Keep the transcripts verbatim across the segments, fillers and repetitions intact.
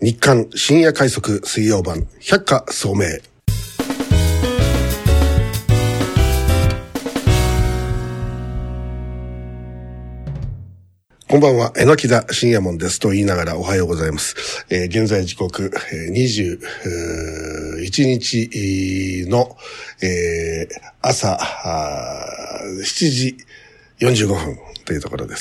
日刊深夜快速水曜版百花聡明。こんばんは、えのきだ深夜門ですと言いながらおはようございます。えー、現在時刻、えー、にじゅういちにちの、えー、朝しちじよんじゅうごふんというところです。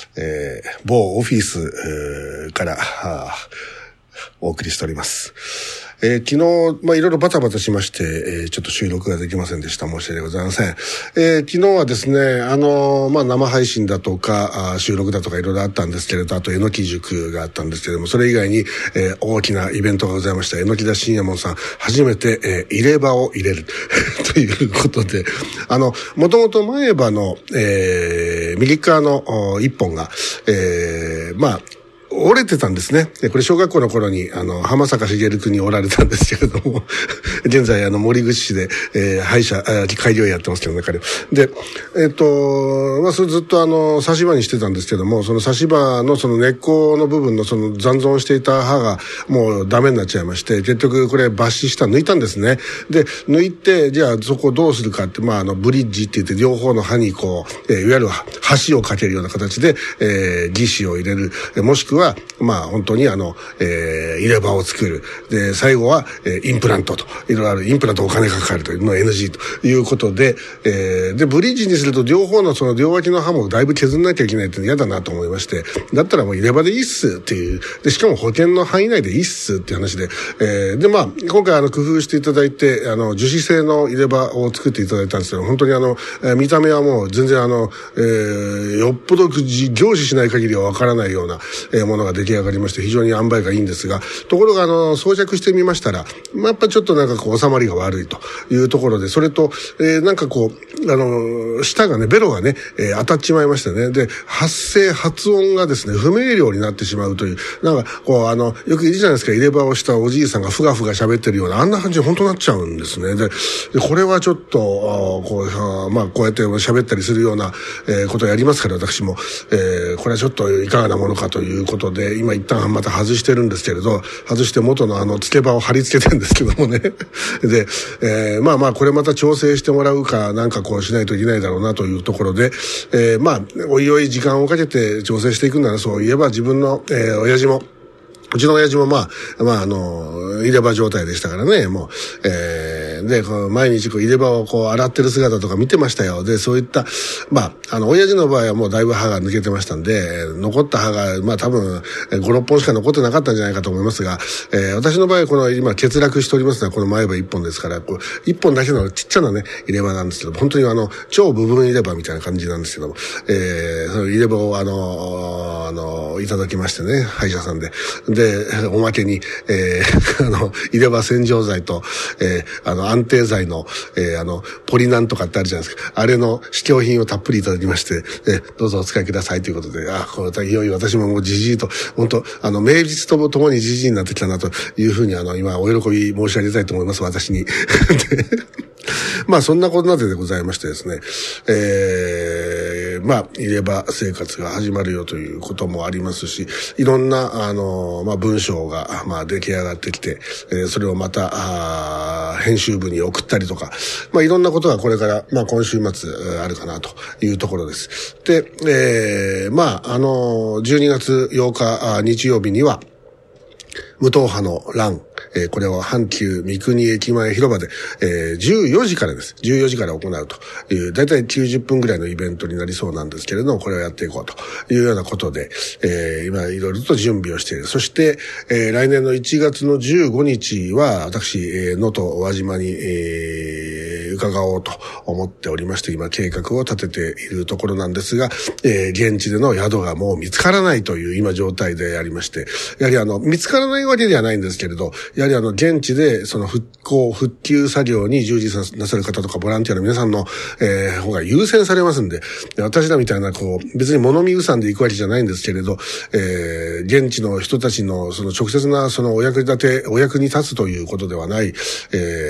えー、某オフィス、えー、からお送りしております。えー、昨日、まあ、いろいろバタバタしまして、えー、ちょっと収録ができませんでした。申し訳ございません。えー、昨日はですね、あのー、まあ、生配信だとか、収録だとかいろいろあったんですけれど、あと、えのき塾があったんですけれども、それ以外に、えー、大きなイベントがございました。えのきだ深夜門さん、初めて、えー、入れ歯を入れるということで、あの、もともと前歯の、えー、右側の一本が、えー、まあ、折れてたんですね。で、これ小学校の頃に、あの、浜坂茂君に折られたんですけれども、現在、あの、森口市で、えー、歯医者、開業やってますけどね、彼は。で、えっと、まあ、それずっとあの、差し歯にしてたんですけども、その差し歯のその根っこの部分のその残存していた歯がもうダメになっちゃいまして、結局これ抜歯した抜いたんですね。で、抜いて、じゃあそこをどうするかって、まあ、あの、ブリッジって言って両方の歯にこう、えー、いわゆる橋をかけるような形で、えー、義歯を入れる、もしくは、まあ本当にあの、えー、入れ歯を作る。で、最後は、えー、インプラントと。いろいろある。インプラントお金かかるというの エヌジー ということで、えー、で、ブリッジにすると両方のその両脇の歯もだいぶ削んなきゃいけないって嫌だなと思いまして、だったらもう入れ歯でいいっすっていう。で、しかも保険の範囲内でいいっすっていう話で、えー、で、まあ、今回あの、工夫していただいて、あの、樹脂製の入れ歯を作っていただいたんですけど、本当にあの、えー、見た目はもう全然あの、えー、よっぽど凝視しない限りはわからないような、えー、ものが出来上がりまして、非常に塩梅がいいんですが、ところがあの装着してみましたら、まあ、やっぱちょっとなんかこう収まりが悪いというところで、それと、えー、なんかこうあの舌がね、ベロがね、えー、当たっちまいましたね。で、発声発音がですね、不明瞭になってしまうという、なんかこうあのよくいるじゃないですか、入れ歯をしたおじいさんがふがふが喋ってるような、あんな感じで本当になっちゃうんですね。で、でこれはちょっとこうまあこうやって喋ったりするような、えー、ことをやりますから、私も、えー、これはちょっといかがなものかということで、今一旦また外してるんですけれど、外して元のあの付け歯を貼り付けてるんですけどもね。で、えー、まあまあこれまた調整してもらうかなんかこうしないといけないだろうなというところで、えー、まあおいおい時間をかけて調整していくなら、そういえば自分の、えー、親父もうちの親父もまあ、まああの、入れ歯状態でしたからね、もう、えー、で、こう毎日こう入れ歯をこう洗ってる姿とか見てましたよ。で、そういった、まあ、あの、親父の場合はもうだいぶ歯が抜けてましたんで、残った歯が、まあ多分、ご、ろっぽんしか残ってなかったんじゃないかと思いますが、えー、私の場合はこの今欠落しておりますのはこの前歯一本ですから、こう、一本だけのちっちゃなね、入れ歯なんですけど、本当にあの、超部分入れ歯みたいな感じなんですけども、えー、その入れ歯をあの、あの、いただきましてね、歯医者さんで。で、で、おまけに、えー、あの、入れ歯洗浄剤と、えー、あの、安定剤の、えー、あの、ポリナンとかってあるじゃないですか。あれの試供品をたっぷりいただきまして、えー、どうぞお使いくださいということで、あ、これ、いよいよ私ももうじじいと、本当あの、名実ともともにじじいになってきたなというふうに、あの、今、お喜び申し上げたいと思います、私に。まあそんなことなどでございましてですね、えー、まあ入れ歯生活が始まるよということもありますし、いろんなあのまあ文章がまあ出来上がってきて、えー、それをまたあ編集部に送ったりとか、まあいろんなことがこれからまあ今週末あるかなというところです。で、えー、まああのじゅうにがつようか日曜日には無党派の欄、えー、これを阪急三国駅前広場で、えー、じゅうよじからです。じゅうよじから行うという、だいたいきゅうじゅっぷんぐらいのイベントになりそうなんですけれども、これをやっていこうというようなことで、えー、今いろいろと準備をしている。そして、えー、来年のいちがつのじゅうごにちは、私、えー、能登輪島に、えー、伺おうと思っておりまして、今計画を立てているところなんですが、えー、現地での宿がもう見つからないという今状態でありまして、やはりあの、見つからないわけではないんですけれど、やはりあの、現地でその復興、復旧作業に従事なさる方とかボランティアの皆さんの、えー、方が優先されますんで、私らみたいなこう、別に物見うさんで行くわけじゃないんですけれど、えー、現地の人たちのその直接なそのお役立て、お役に立つということではない、えー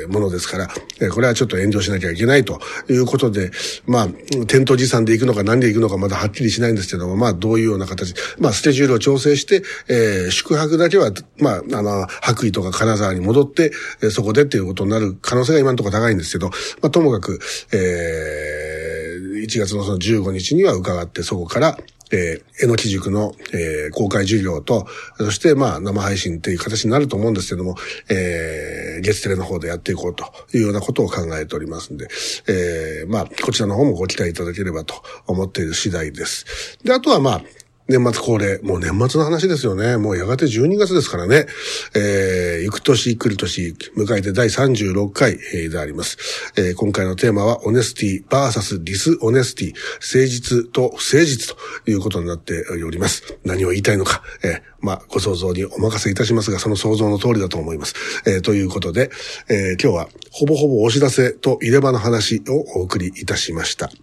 えー、ものですから、えー、これはちょっと遠慮しなきゃいけないということで、まあ、店頭持参で行くのか何で行くのかまだはっきりしないんですけども、まあ、どういうような形、まあ、スケジュールを調整して、えー、宿泊だけは、まあ、あの、羽咋とか金沢に戻って、えー、そこでっていうことになる可能性が今のところ高いんですけど、まあ、ともかく、えー、いちがつのそのじゅうごにちには伺って、そこから、えー、えのき塾の、えー、公開授業と、そして、まあ、生配信っていう形になると思うんですけども、えー、月テレの方でやっていこうというようなことを考えておりますんで、えー、まあ、こちらの方もご期待いただければと思っている次第です。で、あとはまあ、年末恒例、もう年末の話ですよね。もうやがてじゅうにがつですからね。えー、行く年来る年、迎えてだいさんじゅうろっかい、えー、であります。えー、今回のテーマは、オネスティバーサスディスオネスティ、誠実と不誠実ということになっております。何を言いたいのか、えー、まあ、ご想像にお任せいたしますが、その想像の通りだと思います。えー、ということで、えー、今日はほぼほぼお知らせと入れ歯の話をお送りいたしました。